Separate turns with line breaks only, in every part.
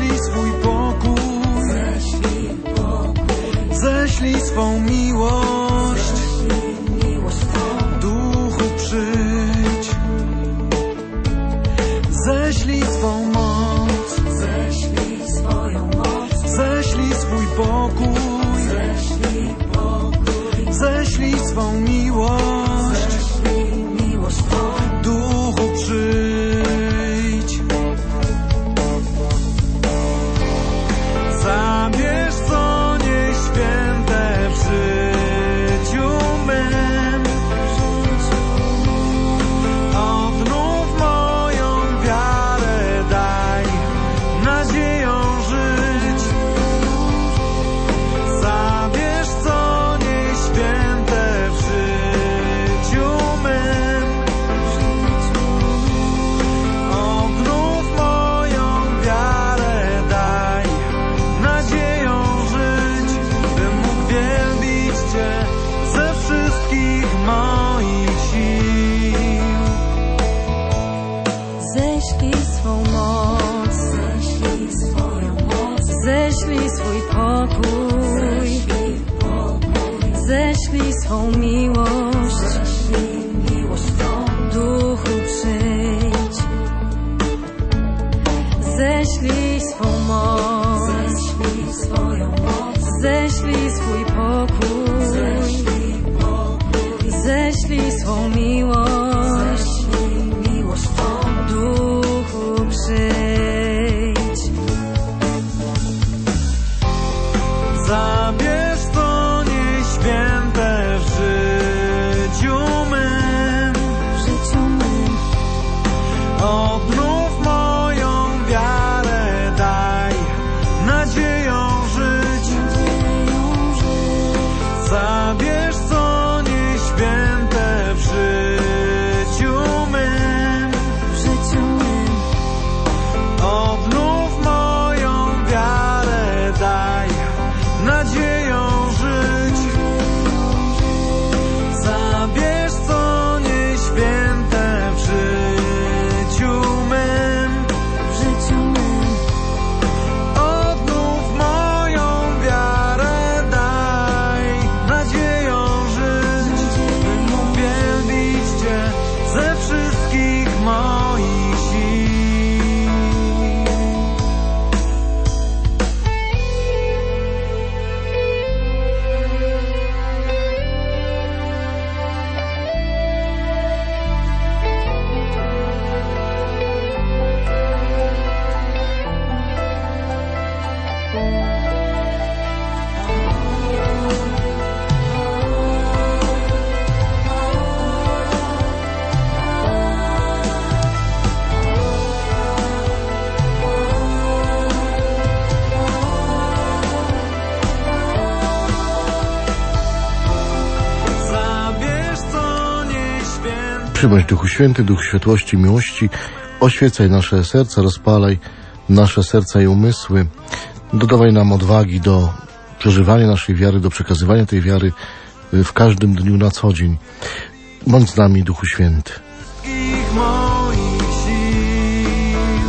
ześlij swój pokój, ześlij swą miłość, Duchu przyjdź, ześlij swą moc, ześlij swój pokój, ześlij swą miłość, Duchu przyjdź. Zabierz co nieświęte w życiu mym, odnów moją wiarę, daj nadzieją żyć. Zabierz co nieświęte w życiu mym, odnów moją wiarę, daj nadzieją żyć, bym mógł wielbić Cię ze wszystkich moich sił.
Ześlij swą moc, ześlij swój pokój, ześlij swą miłość, Duchu przyjdź. Ześlij swą moc, ześlij swój pokój, ześlij swą miłość, Duchu przyjdź.
Zabierz co nieświęte w życiu mym, odnów moją wiarę, daj nadzieją żyć. Zabierz co nieświęte w życiu mym, odnów moją wiarę, daj nadzieją żyć. Zabierz co nieświęte w życiu mym, odnów moją wiarę, daj nadzieją żyć, bym mógł wielbić Cię ze wszystkich moich sił.
Przybądź Duchu Święty, Duch światłości, miłości, oświecaj nasze serca, rozpalaj nasze serca i umysły, dodawaj nam odwagi do przeżywania naszej wiary, do przekazywania tej wiary w każdym dniu na co dzień. Bądź z nami, Duchu Święty.
Wszystkich moich sił,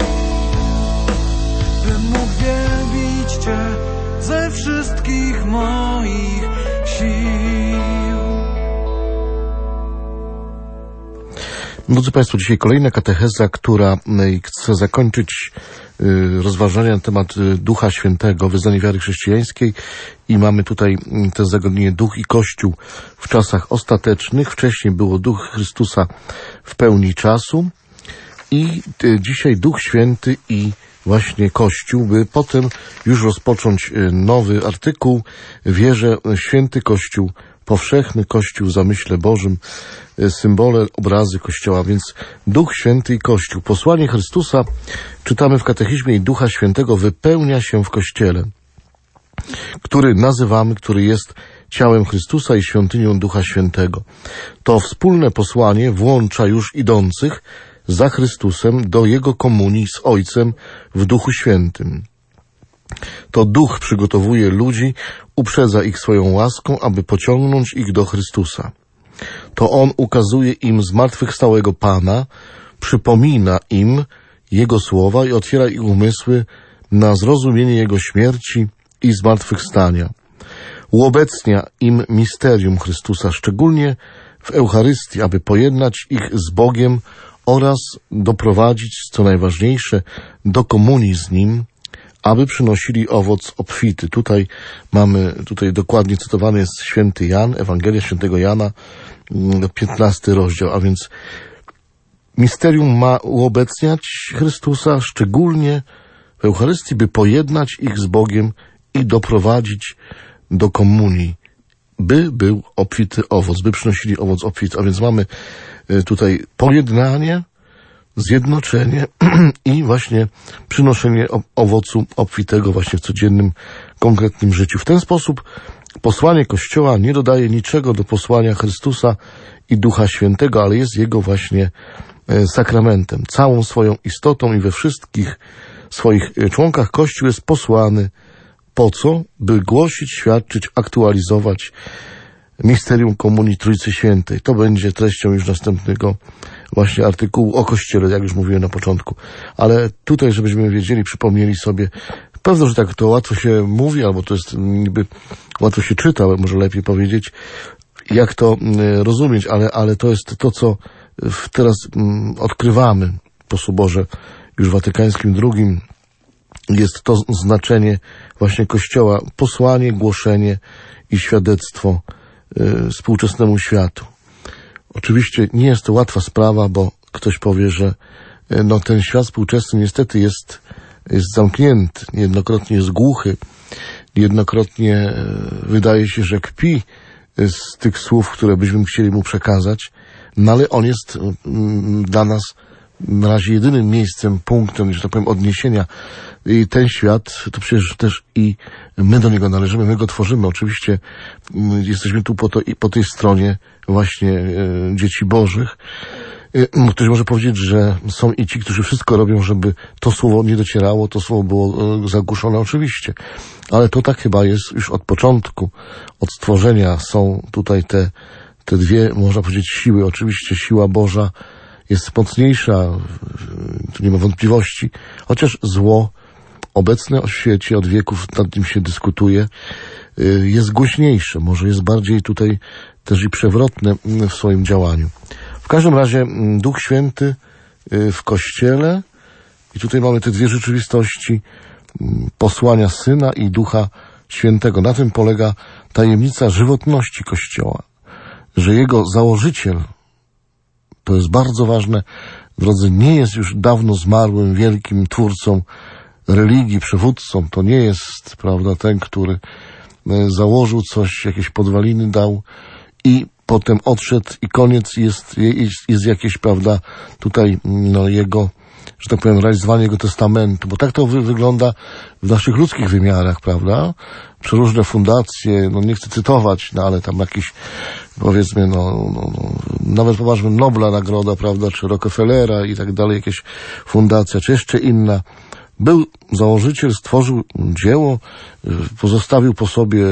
bym mógł wielbić Cię ze wszystkich moich sił.
Drodzy Państwo, dzisiaj kolejna katecheza, która chce zakończyć rozważania na temat Ducha Świętego, wyznanie wiary chrześcijańskiej i mamy tutaj to zagadnienie Duch i Kościół w czasach ostatecznych. Wcześniej było Duch Chrystusa w pełni czasu i dzisiaj Duch Święty i właśnie Kościół, by potem już rozpocząć nowy artykuł. Wierzę w święty Kościół, powszechny Kościół w zamyśle Bożym, symbole, obrazy Kościoła, więc Duch Święty i Kościół. Posłanie Chrystusa, czytamy w katechizmie, i Ducha Świętego wypełnia się w Kościele, który nazywamy, który jest ciałem Chrystusa i świątynią Ducha Świętego. To wspólne posłanie włącza już idących za Chrystusem do Jego komunii z Ojcem w Duchu Świętym. To Duch przygotowuje ludzi, uprzedza ich swoją łaską, aby pociągnąć ich do Chrystusa. To On ukazuje im zmartwychwstałego Pana, przypomina im Jego słowa i otwiera ich umysły, na zrozumienie Jego śmierci i zmartwychwstania. Uobecnia im misterium Chrystusa, szczególnie w Eucharystii, aby pojednać ich z Bogiem oraz doprowadzić, co najważniejsze, do komunii z Nim, aby przynosili owoc obfity. Tutaj dokładnie cytowany jest święty Jan, Ewangelia świętego Jana, 15 rozdział, a więc misterium ma uobecniać Chrystusa, szczególnie w Eucharystii, by pojednać ich z Bogiem i doprowadzić do komunii, by był obfity owoc, by przynosili owoc obfity. A więc mamy tutaj pojednanie, zjednoczenie i właśnie przynoszenie owocu obfitego właśnie w codziennym, konkretnym życiu. W ten sposób posłanie Kościoła nie dodaje niczego do posłania Chrystusa i Ducha Świętego, ale jest Jego właśnie sakramentem. Całą swoją istotą i we wszystkich swoich członkach Kościół jest posłany po co? By głosić, świadczyć, aktualizować misterium Komunii Trójcy Świętej. To będzie treścią już następnego właśnie artykułu o Kościele, jak już mówiłem na początku. Ale tutaj, żebyśmy wiedzieli, przypomnieli sobie, pewno, że tak to łatwo się mówi, albo to jest niby łatwo się czyta, ale może lepiej powiedzieć, jak to rozumieć, ale to jest to, co teraz odkrywamy po Soborze już Watykańskim II. Jest to znaczenie właśnie Kościoła, posłanie, głoszenie i świadectwo współczesnemu światu. Oczywiście nie jest to łatwa sprawa, bo ktoś powie, że ten świat współczesny niestety jest zamknięty, niejednokrotnie jest głuchy, niejednokrotnie wydaje się, że kpi z tych słów, które byśmy chcieli mu przekazać, no ale on jest dla nas na razie jedynym miejscem, punktem, że tak powiem, odniesienia. I ten świat, to przecież też i my do niego należymy, my go tworzymy. Oczywiście jesteśmy tu po tej stronie właśnie dzieci Bożych. Ktoś może powiedzieć, że są i ci, którzy wszystko robią, żeby to słowo nie docierało, to słowo było zagłuszone, oczywiście. Ale to tak chyba jest już od początku, od stworzenia są tutaj te dwie, można powiedzieć, siły. Oczywiście siła Boża jest mocniejsza, tu nie ma wątpliwości, chociaż zło obecne w świecie od wieków, nad nim się dyskutuje, jest głośniejsze, może jest bardziej tutaj też i przewrotne w swoim działaniu. W każdym razie Duch Święty w Kościele, i tutaj mamy te dwie rzeczywistości, posłania Syna i Ducha Świętego. Na tym polega tajemnica żywotności Kościoła, że jego założyciel, to jest bardzo ważne, drodzy, nie jest już dawno zmarłym, wielkim twórcą religii, przywódcą. To nie jest, prawda, ten, który założył coś, jakieś podwaliny dał i potem odszedł i koniec, jest jakieś, prawda, tutaj jego, że tak powiem, realizowanie jego testamentu, bo tak to wygląda w naszych ludzkich wymiarach, prawda? Przeróżne fundacje, nie chcę cytować, ale tam jakieś, powiedzmy, nawet poważmy Nobla nagroda, prawda, czy Rockefellera i tak dalej, jakieś fundacja, czy jeszcze inna. Był założyciel, stworzył dzieło, pozostawił po sobie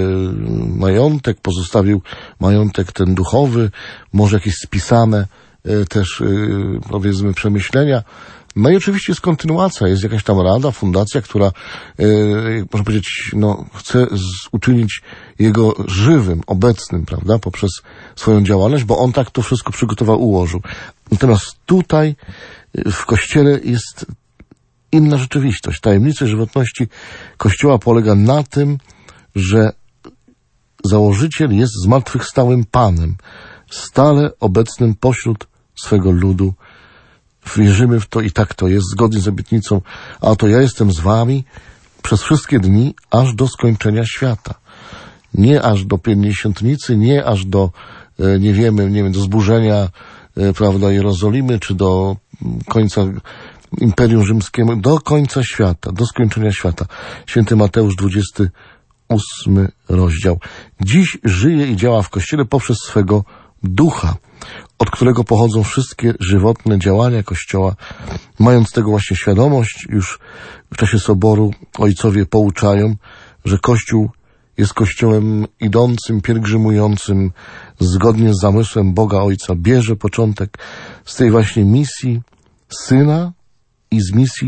majątek ten duchowy, może jakieś spisane też, powiedzmy, przemyślenia. No i oczywiście jest kontynuacja, jest jakaś tam rada, fundacja, która, można powiedzieć, chce uczynić jego żywym, obecnym, prawda, poprzez swoją działalność, bo on tak to wszystko przygotował, ułożył. Natomiast tutaj w Kościele jest inna rzeczywistość. Tajemnica żywotności Kościoła polega na tym, że założyciel jest zmartwychwstałym Panem, stale obecnym pośród swego ludu. Wierzymy w to i tak to jest, zgodnie z obietnicą, a to ja jestem z wami przez wszystkie dni, aż do skończenia świata. Nie aż do Pięćdziesiątnicy, nie aż do, nie wiem, do zburzenia, prawda, Jerozolimy, czy do końca Imperium Rzymskiego, do końca świata, do skończenia świata. Święty Mateusz, 28 rozdział. Dziś żyje i działa w Kościele poprzez swego Ducha, od którego pochodzą wszystkie żywotne działania Kościoła. Mając tego właśnie świadomość, już w czasie Soboru ojcowie pouczają, że Kościół jest Kościołem idącym, pielgrzymującym, zgodnie z zamysłem Boga Ojca. Bierze początek z tej właśnie misji Syna i z misji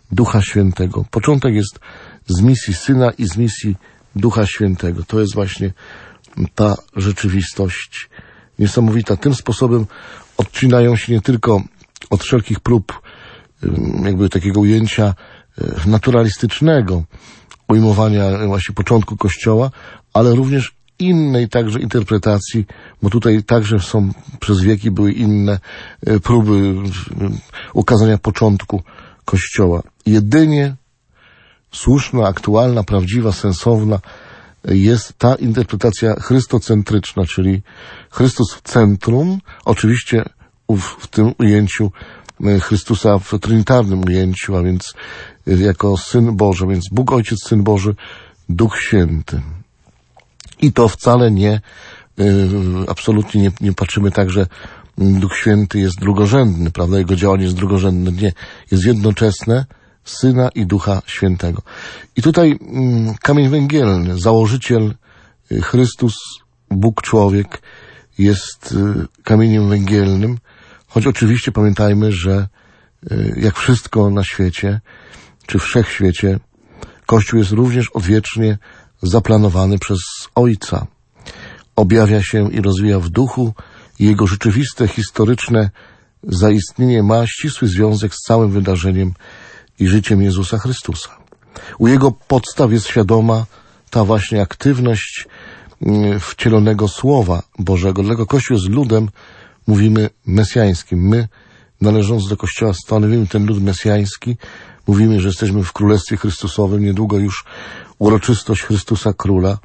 Ducha Świętego. Początek jest z misji Syna i z misji Ducha Świętego. To jest właśnie ta rzeczywistość niesamowita. Tym sposobem odcinają się nie tylko od wszelkich prób jakby takiego ujęcia naturalistycznego, ujmowania właśnie początku Kościoła, ale również innej także interpretacji, bo tutaj także są przez wieki były inne próby ukazania początku Kościoła. Jedynie słuszna, aktualna, prawdziwa, sensowna jest ta interpretacja chrystocentryczna, czyli Chrystus w centrum, oczywiście w tym ujęciu Chrystusa w trinitarnym ujęciu, a więc jako Syn Boży, więc Bóg Ojciec, Syn Boży, Duch Święty. I to wcale nie, absolutnie nie patrzymy tak, że Duch Święty jest drugorzędny, prawda, jego działanie jest drugorzędne. Nie, jest jednoczesne, Syna i Ducha Świętego. I tutaj kamień węgielny, założyciel Chrystus, Bóg człowiek jest kamieniem węgielnym, choć oczywiście pamiętajmy, że jak wszystko na świecie, czy wszechświecie, Kościół jest również odwiecznie zaplanowany przez Ojca. Objawia się i rozwija w duchu i jego rzeczywiste, historyczne zaistnienie ma ścisły związek z całym wydarzeniem i życiem Jezusa Chrystusa. U jego podstaw jest świadoma ta właśnie aktywność wcielonego Słowa Bożego. Dlatego Kościół jest ludem, mówimy, mesjańskim. My, należąc do Kościoła, stanowimy ten lud mesjański. Mówimy, że jesteśmy w Królestwie Chrystusowym. Niedługo już uroczystość Chrystusa Króla.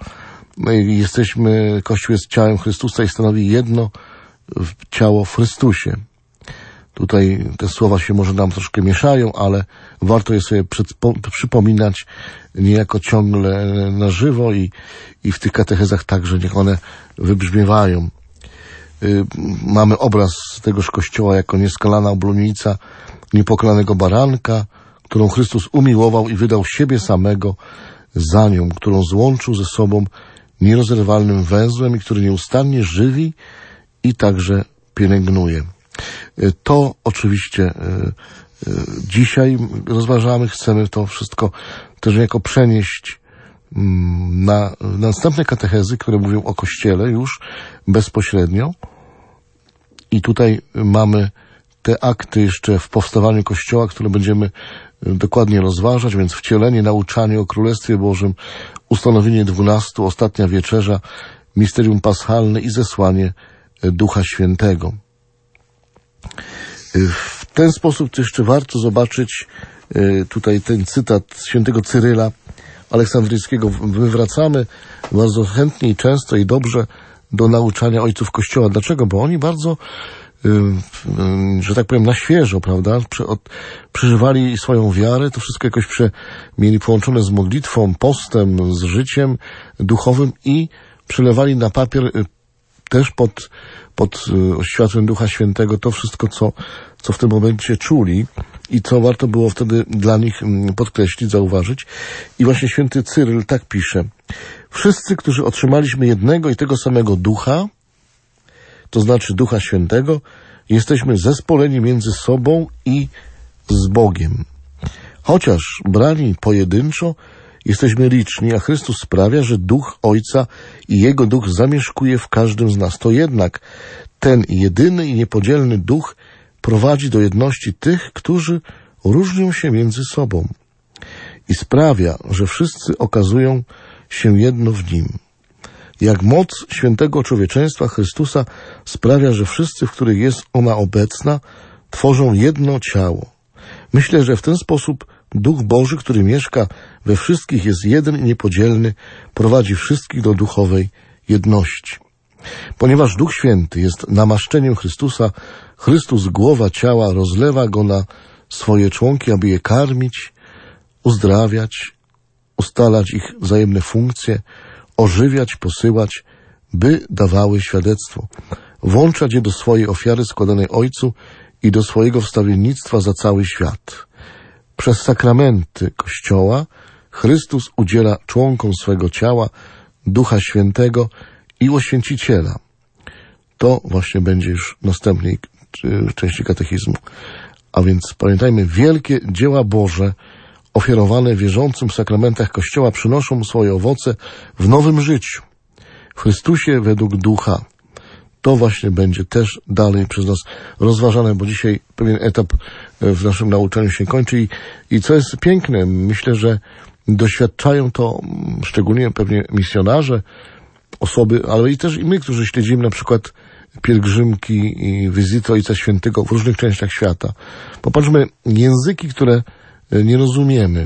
Kościół jest ciałem Chrystusa i stanowi jedno ciało w Chrystusie. Tutaj te słowa się może nam troszkę mieszają, ale warto je sobie przypominać niejako ciągle na żywo i w tych katechezach także niech one wybrzmiewają. Mamy obraz tegoż Kościoła jako nieskalana oblomienica niepokalanego baranka, którą Chrystus umiłował i wydał siebie samego za nią, którą złączył ze sobą nierozerwalnym węzłem i który nieustannie żywi i także pielęgnuje. To oczywiście dzisiaj rozważamy, chcemy to wszystko też niejako przenieść na następne katechezy, które mówią o Kościele już bezpośrednio. I tutaj mamy te akty jeszcze w powstawaniu Kościoła, które będziemy dokładnie rozważać, więc wcielenie, nauczanie o Królestwie Bożym, ustanowienie 12, ostatnia wieczerza, misterium paschalne i zesłanie Ducha Świętego. W ten sposób jeszcze warto zobaczyć tutaj ten cytat świętego Cyryla Aleksandryjskiego. My wracamy bardzo chętnie i często i dobrze do nauczania ojców Kościoła. Dlaczego? Bo oni bardzo, że tak powiem, na świeżo, prawda, przeżywali swoją wiarę, to wszystko jakoś mieli połączone z modlitwą, postem, z życiem duchowym i przelewali na papier też pod światłem Ducha Świętego to wszystko, co w tym momencie czuli i co warto było wtedy dla nich podkreślić, zauważyć. I właśnie święty Cyryl tak pisze: wszyscy, którzy otrzymaliśmy jednego i tego samego Ducha, to znaczy Ducha Świętego, jesteśmy zespoleni między sobą i z Bogiem. Chociaż brani pojedynczo, jesteśmy liczni, a Chrystus sprawia, że Duch Ojca i Jego Duch zamieszkuje w każdym z nas. To jednak ten jedyny i niepodzielny Duch prowadzi do jedności tych, którzy różnią się między sobą i sprawia, że wszyscy okazują się jedno w Nim. Jak moc świętego człowieczeństwa Chrystusa sprawia, że wszyscy, w których jest ona obecna, tworzą jedno ciało. Myślę, że w ten sposób Duch Boży, który mieszka we wszystkich, jest jeden i niepodzielny, prowadzi wszystkich do duchowej jedności. Ponieważ Duch Święty jest namaszczeniem Chrystusa, Chrystus, głowa ciała, rozlewa go na swoje członki, aby je karmić, uzdrawiać, ustalać ich wzajemne funkcje, ożywiać, posyłać, by dawały świadectwo, włączać je do swojej ofiary składanej Ojcu i do swojego wstawiennictwa za cały świat. Przez sakramenty Kościoła Chrystus udziela członkom swego ciała Ducha Świętego i Oświęciciela. To właśnie będzie już w następnej części katechizmu. A więc pamiętajmy, wielkie dzieła Boże ofiarowane wierzącym w sakramentach Kościoła przynoszą swoje owoce w nowym życiu. W Chrystusie według Ducha. To właśnie będzie też dalej przez nas rozważane, bo dzisiaj pewien etap w naszym nauczaniu się kończy i co jest piękne, myślę, że doświadczają to szczególnie pewnie misjonarze, osoby, ale i też i my, którzy śledzimy na przykład pielgrzymki i wizyty Ojca Świętego w różnych częściach świata. Popatrzmy, języki, które nie rozumiemy.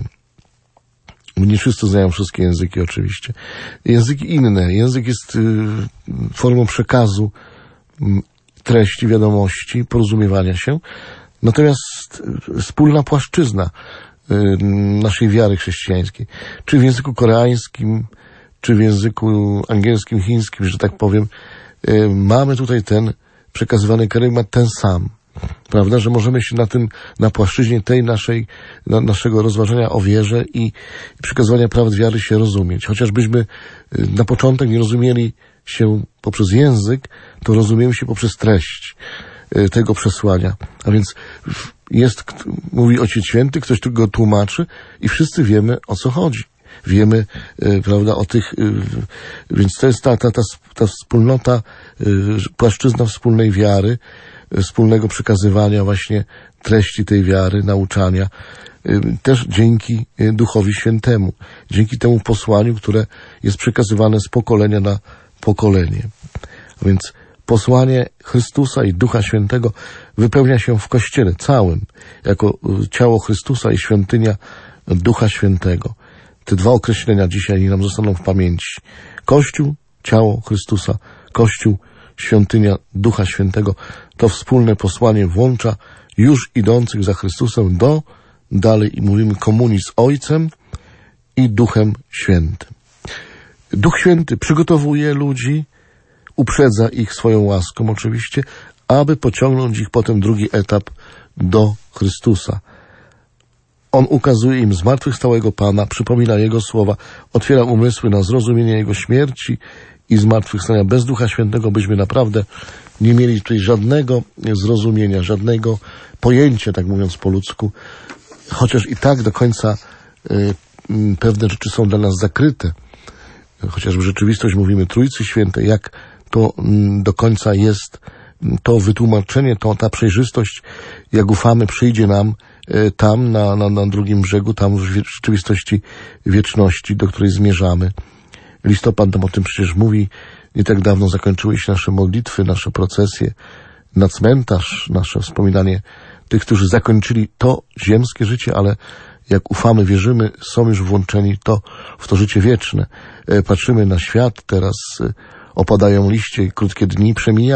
Nie wszyscy znają wszystkie języki oczywiście. Języki inne. Język jest formą przekazu treści, wiadomości, porozumiewania się. Natomiast wspólna płaszczyzna naszej wiary chrześcijańskiej, czy w języku koreańskim, czy w języku angielskim, chińskim, że tak powiem, mamy tutaj ten przekazywany kerygmat ten sam. Prawda, że możemy się na płaszczyźnie tej naszego rozważania o wierze i przekazywania prawd wiary się rozumieć. Chociażbyśmy na początek nie rozumieli się poprzez język, to rozumiemy się poprzez treść tego przesłania. A więc mówi Ojciec Święty, ktoś tu go tłumaczy i wszyscy wiemy, o co chodzi. Wiemy, prawda, o tych, więc to jest ta wspólnota, płaszczyzna wspólnej wiary, wspólnego przekazywania właśnie treści tej wiary, nauczania, też dzięki Duchowi Świętemu, dzięki temu posłaniu, które jest przekazywane z pokolenia na pokolenie. A więc posłanie Chrystusa i Ducha Świętego wypełnia się w Kościele całym, jako ciało Chrystusa i świątynia Ducha Świętego. Te dwa określenia dzisiaj nam zostaną w pamięci. Kościół, ciało Chrystusa, Kościół, świątynia Ducha Świętego. To wspólne posłanie włącza już idących za Chrystusem dalej i mówimy komunii z Ojcem i Duchem Świętym. Duch Święty przygotowuje ludzi, uprzedza ich swoją łaską oczywiście, aby pociągnąć ich potem drugi etap do Chrystusa. On ukazuje im zmartwychwstałego Pana, przypomina Jego słowa, otwiera umysły na zrozumienie Jego śmierci i zmartwychwstania. Bez Ducha Świętego byśmy naprawdę nie mieli tutaj żadnego zrozumienia, żadnego pojęcia, tak mówiąc po ludzku, chociaż i tak do końca pewne rzeczy są dla nas zakryte. Chociaż w rzeczywistość mówimy Trójcy Świętej, jak to do końca jest to wytłumaczenie, ta przejrzystość, jak ufamy, przyjdzie nam tam, na drugim brzegu, tam w rzeczywistości wieczności, do której zmierzamy. Listopad nam o tym przecież mówi. Nie tak dawno zakończyły się nasze modlitwy, nasze procesje na cmentarz, nasze wspominanie tych, którzy zakończyli to ziemskie życie, ale jak ufamy, wierzymy, są już włączeni w to życie wieczne. Patrzymy na świat, teraz opadają liście, krótkie dni,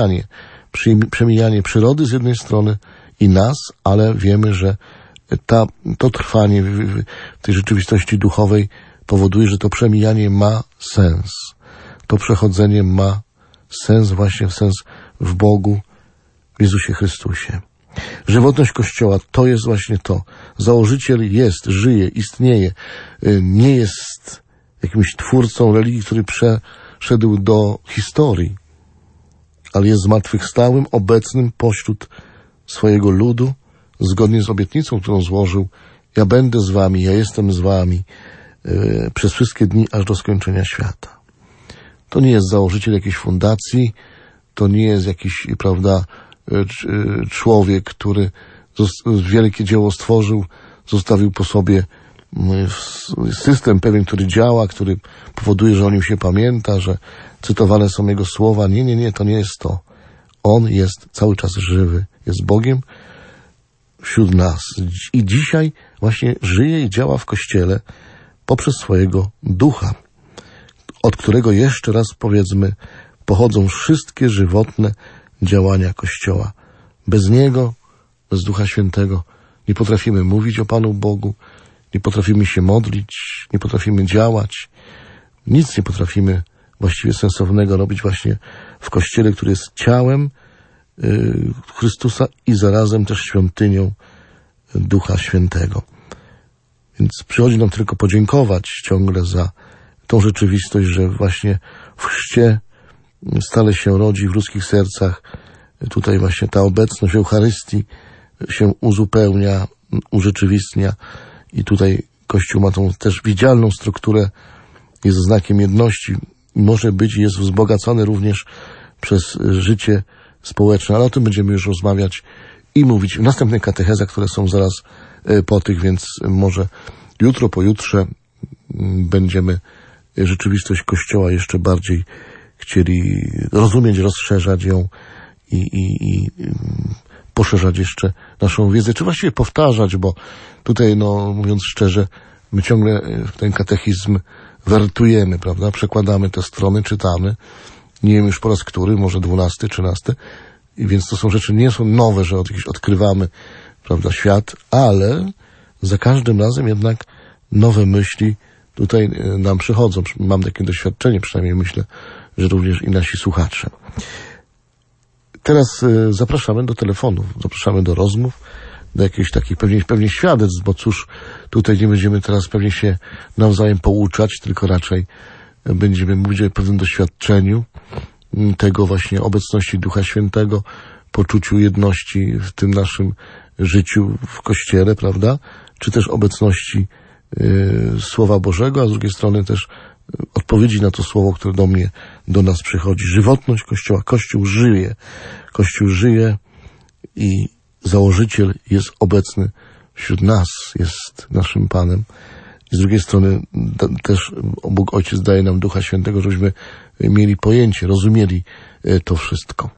przemijanie przyrody z jednej strony i nas, ale wiemy, że to trwanie w tej rzeczywistości duchowej powoduje, że to przemijanie ma sens. To przechodzenie ma sens, właśnie sens w Bogu, w Jezusie Chrystusie. Żywotność Kościoła to jest właśnie to. Założyciel jest, żyje, istnieje. Nie jest jakimś twórcą religii, który przeszedł do historii, ale jest zmartwychwstałym, obecnym pośród swojego ludu, zgodnie z obietnicą, którą złożył. Ja będę z wami, ja jestem z wami przez wszystkie dni, aż do skończenia świata. To nie jest założyciel jakiejś fundacji, to nie jest jakiś, prawda, człowiek, który wielkie dzieło stworzył, zostawił po sobie system pewien, który działa, który powoduje, że o nim się pamięta, że cytowane są jego słowa. Nie, to nie jest to. On jest cały czas żywy, jest Bogiem wśród nas. I dzisiaj właśnie żyje i działa w Kościele poprzez swojego Ducha, od którego, jeszcze raz powiedzmy, pochodzą wszystkie żywotne działania Kościoła. Bez Niego, bez Ducha Świętego nie potrafimy mówić o Panu Bogu, nie potrafimy się modlić, nie potrafimy działać, nic nie potrafimy właściwie sensownego robić właśnie w Kościele, który jest ciałem Chrystusa i zarazem też świątynią Ducha Świętego. Więc przychodzi nam tylko podziękować ciągle za tą rzeczywistość, że właśnie w chrzcie stale się rodzi w ludzkich sercach tutaj właśnie ta obecność Eucharystii się uzupełnia, urzeczywistnia i tutaj Kościół ma tą też widzialną strukturę, jest znakiem jedności i może być, jest wzbogacony również przez życie społeczne, ale o tym będziemy już rozmawiać i mówić w następnych katechezach, które są zaraz po tych, więc może jutro, pojutrze będziemy rzeczywistość Kościoła jeszcze bardziej chcieli rozumieć, rozszerzać ją i poszerzać jeszcze naszą wiedzę, czy właściwie powtarzać, bo tutaj, no mówiąc szczerze, my ciągle ten katechizm wertujemy, prawda? Przekładamy te strony, czytamy. Nie wiem już po raz który, może 12, 13. I więc to są rzeczy, nie są nowe, że jakieś odkrywamy, prawda, świat, ale za każdym razem jednak nowe myśli tutaj nam przychodzą. Mam takie doświadczenie, przynajmniej myślę, że również i nasi słuchacze. Teraz zapraszamy do telefonów, zapraszamy do rozmów, do jakichś takich pewnie świadectw, bo cóż, tutaj nie będziemy teraz pewnie się nawzajem pouczać, tylko raczej będziemy mówić o pewnym doświadczeniu tego właśnie obecności Ducha Świętego, poczuciu jedności w tym naszym życiu w Kościele, prawda? Czy też obecności Słowa Bożego, a z drugiej strony też odpowiedzi na to Słowo, które do nas przychodzi. Żywotność Kościoła. Kościół żyje i założyciel jest obecny wśród nas, jest naszym Panem. I z drugiej strony też Bóg Ojciec daje nam Ducha Świętego, żebyśmy mieli pojęcie, rozumieli to wszystko.